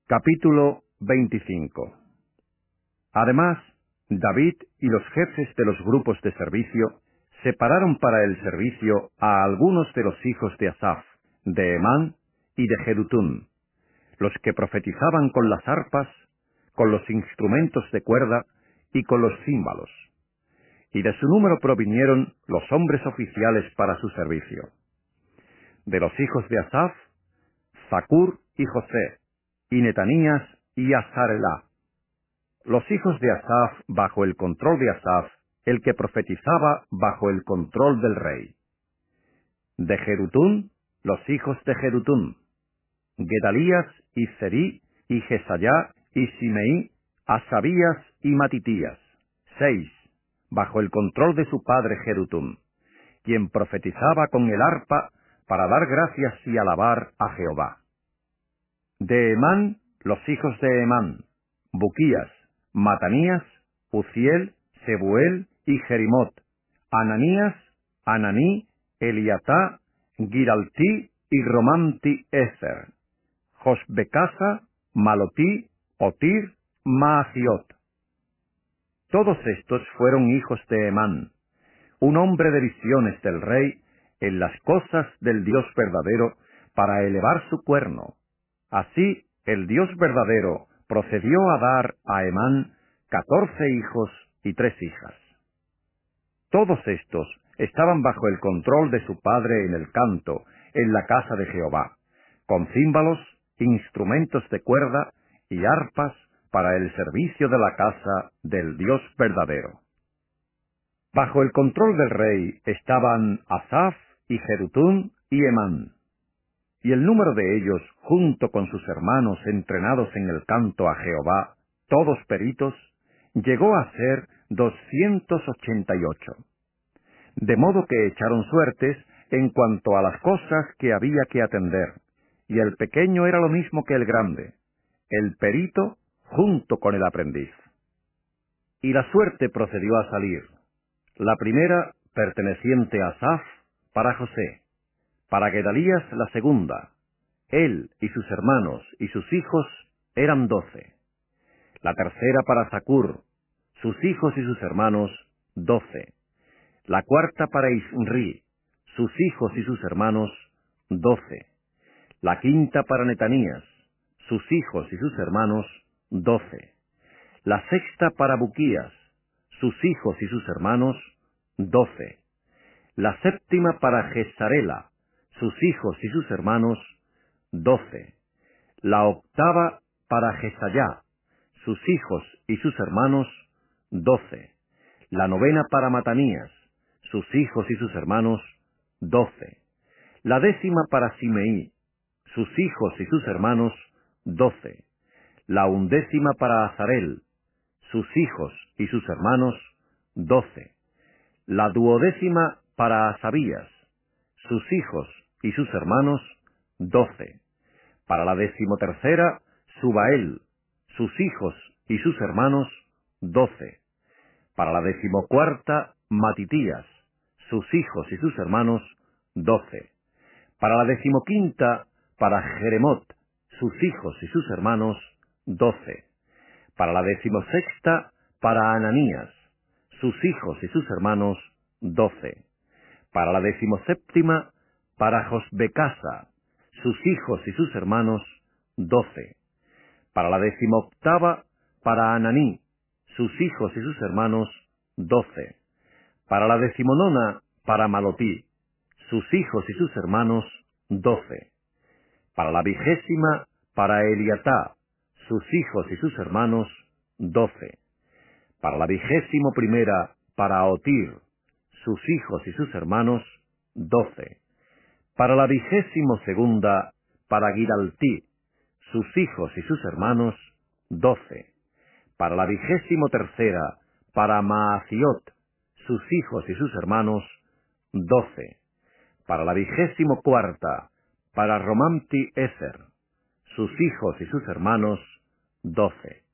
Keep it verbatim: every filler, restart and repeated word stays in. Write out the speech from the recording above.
Capítulo veinticinco. Además, David y los jefes de los grupos de servicio separaron para el servicio a algunos de los hijos de Asaf, de Emán y de Jedutún, los que profetizaban con las arpas, con los instrumentos de cuerda y con los címbalos. Y de su número provinieron los hombres oficiales para su servicio. De los hijos de Asaf, Zacur y José, y Netanías y Azarelá. Los hijos de Asaf bajo el control de Asaf, el que profetizaba bajo el control del rey. De Jedutún, los hijos de Jedutún, Gedalías y Zerí y Jesayá y Simeí, Asabías y Matitías, seis, bajo el control de su padre Jedutún, quien profetizaba con el arpa para dar gracias y alabar a Jehová. De Emán, los hijos de Emán, Buquías, Matanías, Uziel, Sebuel y Jerimot, Ananías, Ananí, Eliatá, Giraltí y Romamti Ezer, Josbecasa, Malotí, Otir, Maaziot. Todos estos fueron hijos de Emán, un hombre de visiones del rey en las cosas del Dios verdadero para elevar su cuerno. Así, el Dios verdadero procedió a dar a Emán catorce hijos y tres hijas. Todos estos estaban bajo el control de su padre en el canto, en la casa de Jehová, con címbalos, instrumentos de cuerda y arpas para el servicio de la casa del Dios verdadero. Bajo el control del rey estaban Asaf y Jedutún y Emán. Y el número de ellos, junto con sus hermanos entrenados en el canto a Jehová, todos peritos, llegó a ser doscientos ochenta y ocho. De modo que echaron suertes en cuanto a las cosas que había que atender, y el pequeño era lo mismo que el grande, el perito junto con el aprendiz. Y la suerte procedió a salir. La primera, perteneciente a Asaf, para José. Para Gedalías la segunda. Él y sus hermanos y sus hijos eran doce. La tercera para Zacur, sus hijos y sus hermanos, doce. La cuarta para Isri, sus hijos y sus hermanos, doce. La quinta para Netanías, sus hijos y sus hermanos, doce. La sexta para Buquías, sus hijos y sus hermanos, doce. La séptima para Jesarela, sus hijos y sus hermanos, doce. La octava para Jesayá, sus hijos y sus hermanos, doce. La novena para Matanías, sus hijos y sus hermanos, doce. La décima para Simeí, sus hijos y sus hermanos, doce. La undécima para Azarel, sus hijos y sus hermanos, doce. La duodécima para Asabías, sus hijos y sus hermanos, doce. Para la decimotercera, Subael, sus hijos y sus hermanos, doce. Para la decimocuarta, Matitías, sus hijos y sus hermanos, doce. Para la decimoquinta, para Jeremot, sus hijos y sus hermanos, doce. Para la decimosexta, para Ananías, sus hijos y sus hermanos, doce. Para la decimoséptima, para Josbecasa, sus hijos y sus hermanos, doce. Para la decimoctava, para Ananí, sus hijos y sus hermanos, doce. Para la decimonona, para Malotí, sus hijos y sus hermanos, doce. Para la vigésima, para Eliatá, sus hijos y sus hermanos, doce. Para la vigésimo primera, para Otir, sus hijos y sus hermanos, doce. Para la vigésimo segunda, para Giraltí, sus hijos y sus hermanos, doce. Para la vigésimo tercera, para Maaziot, sus hijos y sus hermanos, doce. Para la vigésimo cuarta, para Romamti Ezer, sus hijos y sus hermanos, doce.